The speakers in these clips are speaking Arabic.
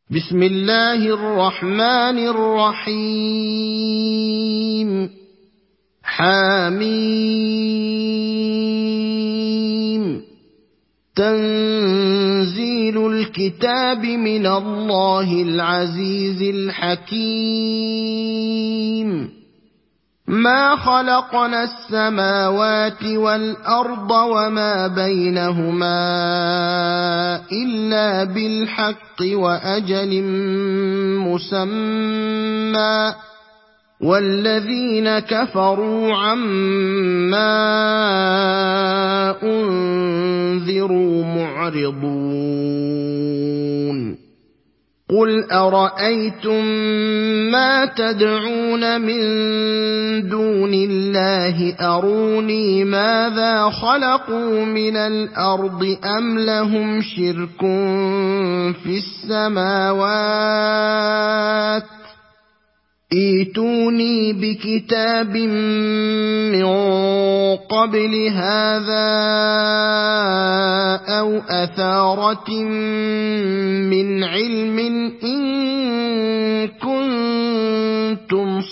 بسم الله الرحمن الرحيم حميم تنزيل الكتاب من الله العزيز الحكيم ما خلقنا السماوات والأرض وما بينهما إلا بالحق وأجل مسمى والذين كفروا عما أنذروا معرضون قل أرأيتم ما تدعون من دون الله أروني ماذا خلقوا من الأرض أم لهم شرك في السماوات ائتوني بكتاب من قبل هذا أو أثارة من علم إن كنتم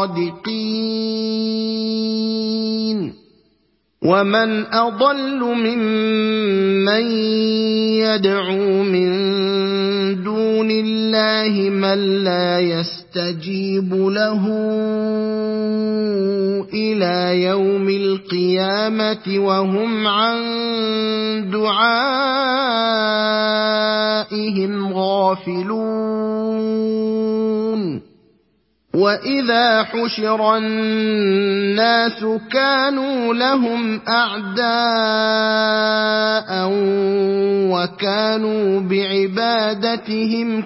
صادقين ومن أضل ممن يدعو من دون الله من لا يستجيب له إلى يوم القيامة وهم عن دعائهم غافلون وإذا حشر الناس كانوا لهم أعداء وكانوا بعبادتهم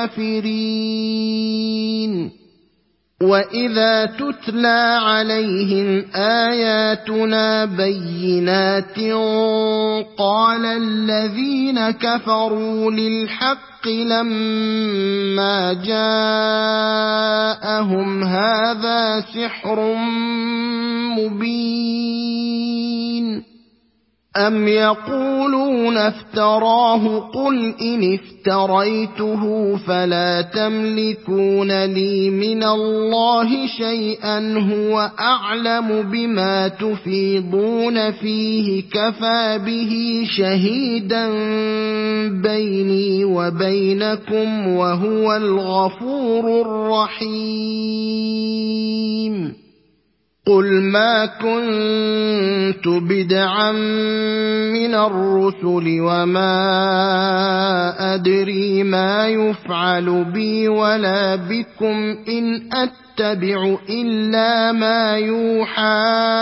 كافرين وإذا تتلى عليهم آياتنا بينات قال الذين كفروا للحق لما جاءهم هذا سحر مبين أم يقولون افتراه قل إن افتريته فلا تملكون لي من الله شيئا هو أعلم بما تفيضون فيه كفى به شهيدا بيني وبينكم وهو الغفور الرحيم قل ما كنت بدعا من الرسل وما أدري ما يفعل بي ولا بكم إن أتبع إلا ما يوحى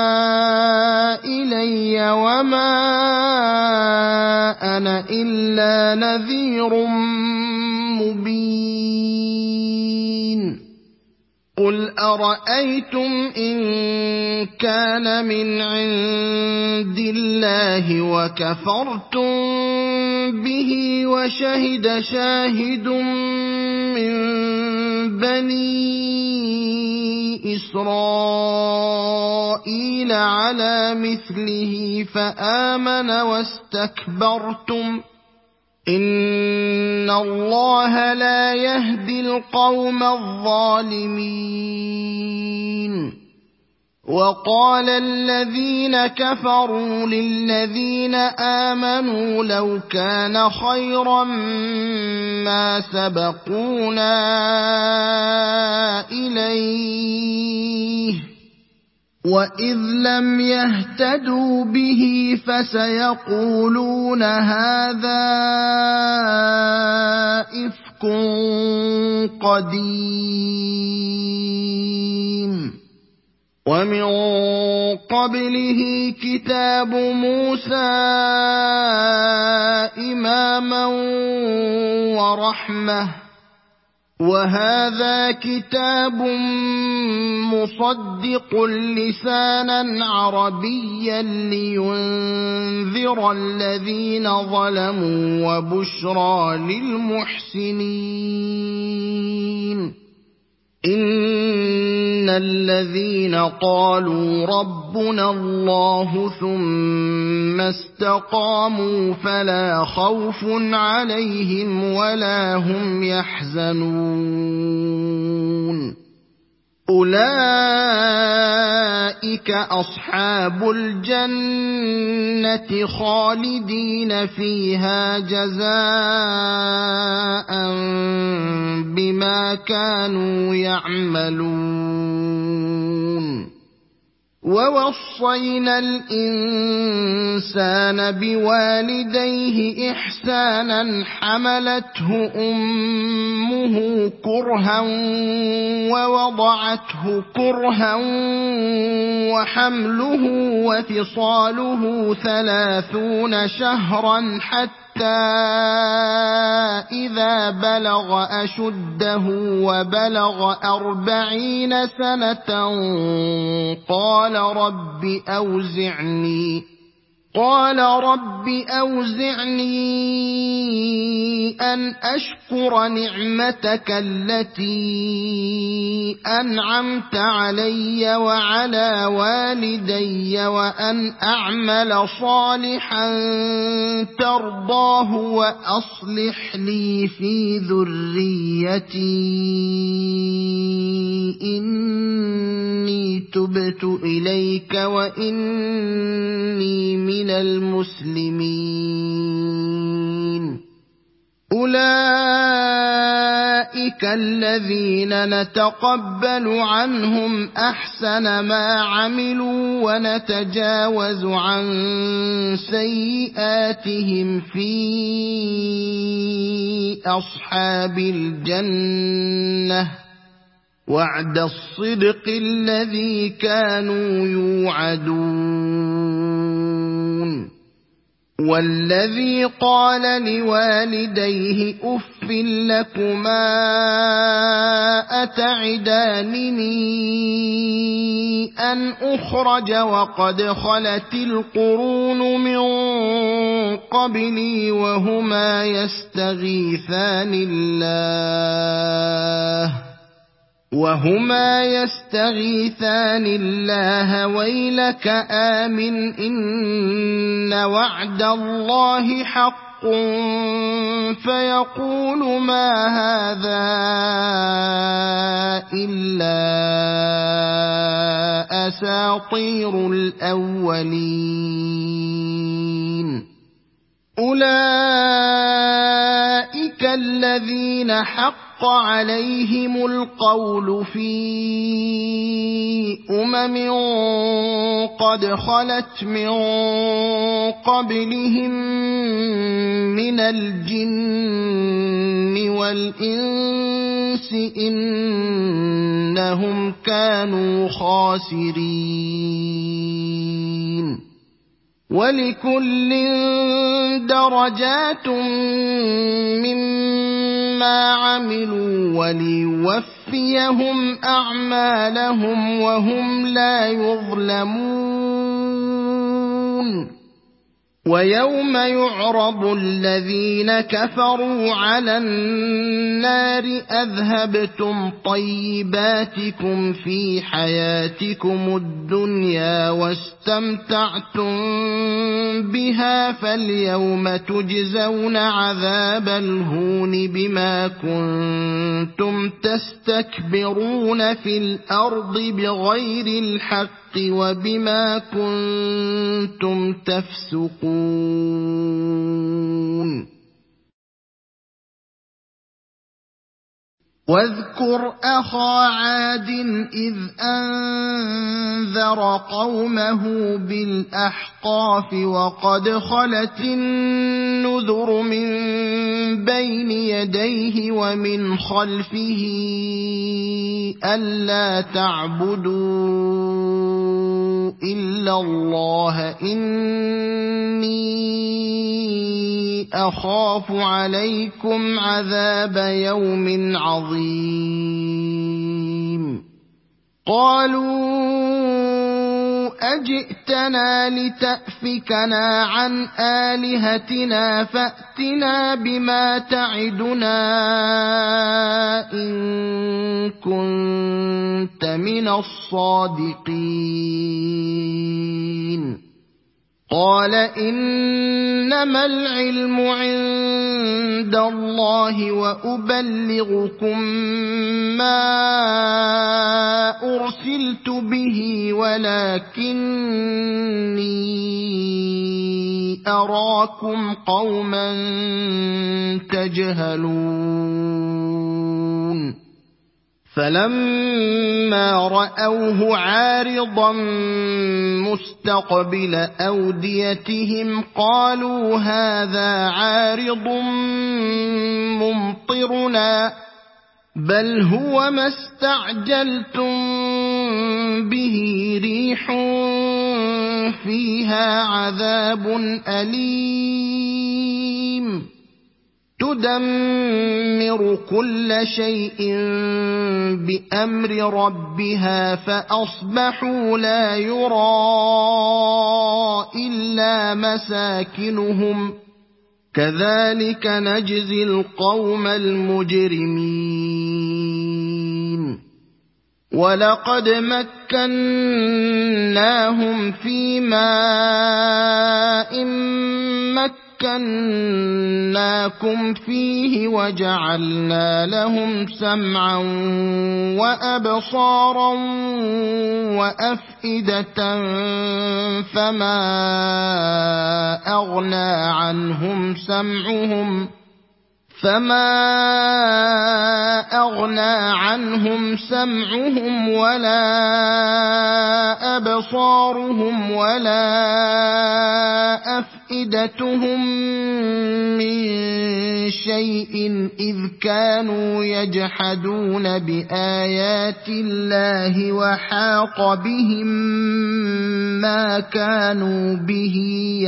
إلي وما أنا إلا نذير مبين قل أرأيتم إن كان من عند الله وكفرتم به وشهد شاهد من بني إسرائيل على مثله فآمن واستكبرتم إن الله لا يهدي القوم الظالمين وقال الذين كفروا للذين آمنوا لو كان خيرا ما سبقونا إليه وإذ لم يهتدوا به فسيقولون هذا إفك قديم ومن قبله كتاب موسى إماما ورحمة وهذا كتاب مصدق لسانا عربيا لينذر الذين ظلموا وبشرى للمحسنين إن الذين قالوا ربنا الله ثم استقاموا فلا خوف عليهم ولا هم يحزنون أولئك أصحاب الجنة خالدين فيها جزاء بما كانوا يعملون ووصينا الإنسان بوالديه إحسانا حملته أمه كرها ووضعته كرها وحمله وفصاله 30 شهرا حتى إذا بلغ أشده وبلغ 40 سنة قال رب أوزعني أن أشكر نعمتك التي أنعمت علي وعلى والدي وأن أعمل صالحا ترضاه وأصلح لي في ذريتي إني تبت إليك وإني من المسلمين أولئك الذين نتقبل عنهم أحسن ما عملوا ونتجاوز عن سيئاتهم في أصحاب الجنة وعد الصدق الذي كانوا يوعدون والذي قال لوالديه أف لكما أتعدانني أن أخرج وقد خلت القرون من قبلي وهما يستغيثان الله ويلك آمن إن وعد الله حق فيقول ما هذا إلا أساطير الأولين أولئك الذين حق عليهم القول في قد خلت من قبلهم من الجن والإنس إنهم كانوا خاسرين ولكل درجات مما عملوا وليوفيهم أعمالهم وهم لا يظلمون ويوم يعرض الذين كفروا على النار أذهبتم طيباتكم في حياتكم الدنيا واستمتعتم بها فاليوم تجزون عذاب الهون بما كنتم تستكبرون في الأرض بغير الحق وبما كنتم تفسقون واذكر أخا عاد إذ أنذر قومه بالأحقاف وقد خلت النذر من بين يديه ومن خلفه ألا تعبدوا إلا الله إني أخاف عليكم عذاب يوم عظيم قالوا أجئتنا لتأفكنا عن آلهتنا فأتنا بما تعدنا إن كنت من الصادقين قال إنما العلم عند الله وأبلغكم ما أرسلت به ولكني أراكم قوما تجهلون فلما رأوه عارضا مستقبل أوديتهم قالوا هذا عارض ممطرنا بل هو ما استعجلتم به ريح فيها عذاب أليم تدمر كل شيء بأمر ربها فأصبحوا لا يرى إلا مساكنهم كذلك نجزي القوم المجرمين ولقد مكناهم في ماء مكناكم فيه وجعلنا لهم سمعا وأبصارا وأفئدة فما أغنى عنهم سمعهم ولا أبصارهم ولا أفئدتهم من شيء إذ كانوا يجحدون بآيات الله وحاق بهم ما كانوا به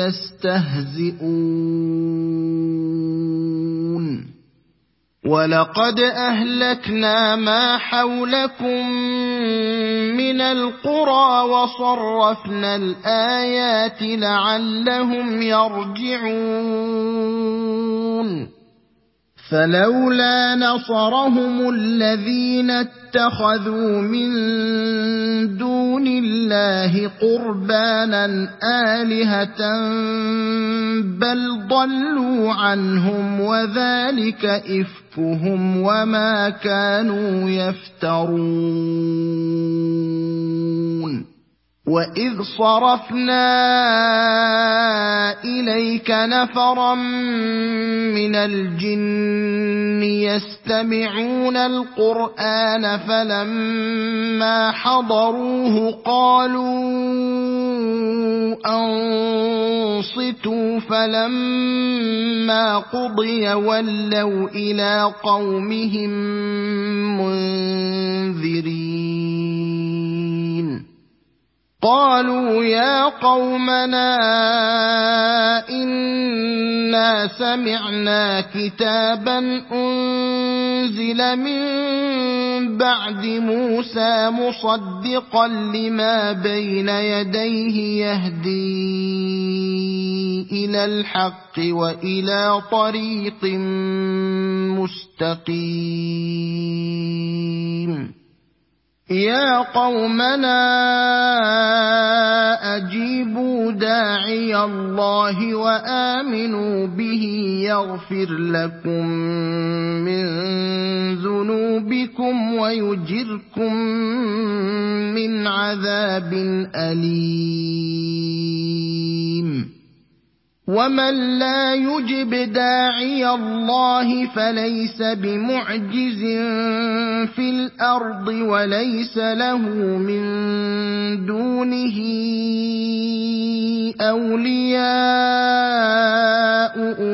يستهزئون ولقد أهلكنا ما حولكم من القرى وصرفنا الآيات لعلهم يرجعون فلولا نصرهم الذين اتخذوا من دون الله قربانا آلهة بل ضلوا عنهم وذلك إفكهم وما كانوا يفترون وإذ صرفنا إليك نفرا من الجن يستمعون القرآن فلما حضروه قالوا أنصتوا فلما قضي ولوا إلى قومهم منذرين قالوا يا قومنا إنا سمعنا كتابا أنزل من بعد موسى مصدقا لما بين يديه يهدي إلى الحق وإلى طريق مستقيم يا قومنا أجيبوا داعي الله وآمنوا به يغفر لكم من ذنوبكم ويجركم من عذاب أليم ومن لا يجب داعي الله فليس بمعجز في الأرض وليس له من دونه أولياء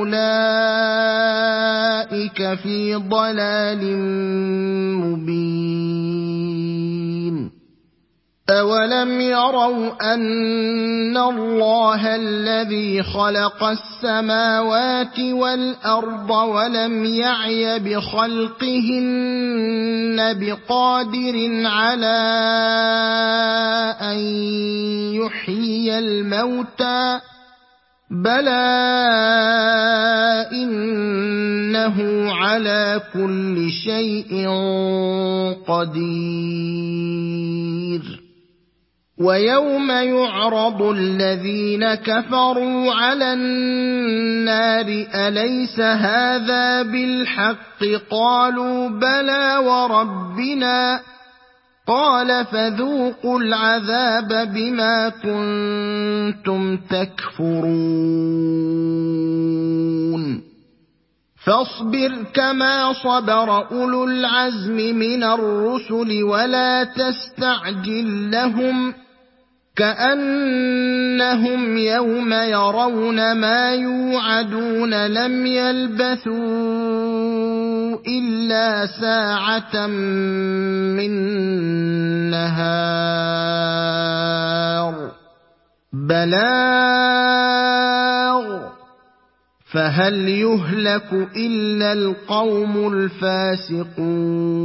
أولئك في ضلال مبين أَوَلَمْ يَرَوْا أَنَّ اللَّهَ الَّذِي خَلَقَ السَّمَاوَاتِ وَالْأَرْضَ وَلَمْ يَعْيَ بِخَلْقِهِنَّ بِقَادِرٍ عَلَىٰ أَن يُحْيِيَ الْمَوْتَىٰ ۚ بَلَىٰ إِنَّهُ عَلَىٰ كُلِّ شَيْءٍ قَدِيرٌ وَيَوْمَ يُعْرَضُ الَّذِينَ كَفَرُوا عَلَى النَّارِ أَلَيْسَ هَٰذَا بِالْحَقِّ ۖ قَالُوا بَلَىٰ وَرَبِّنَا ۚ قَالَ فَذُوقُوا الْعَذَابَ بِمَا كُنتُمْ تَكْفُرُونَ فاصبر كما صبر أولو العزم من الرسل ولا تستعجل لهم كأنهم يوم يرون ما يوعدون لم يلبثوا إلا ساعة من نهار بلاغ فهل يهلك إلا القوم الفاسقون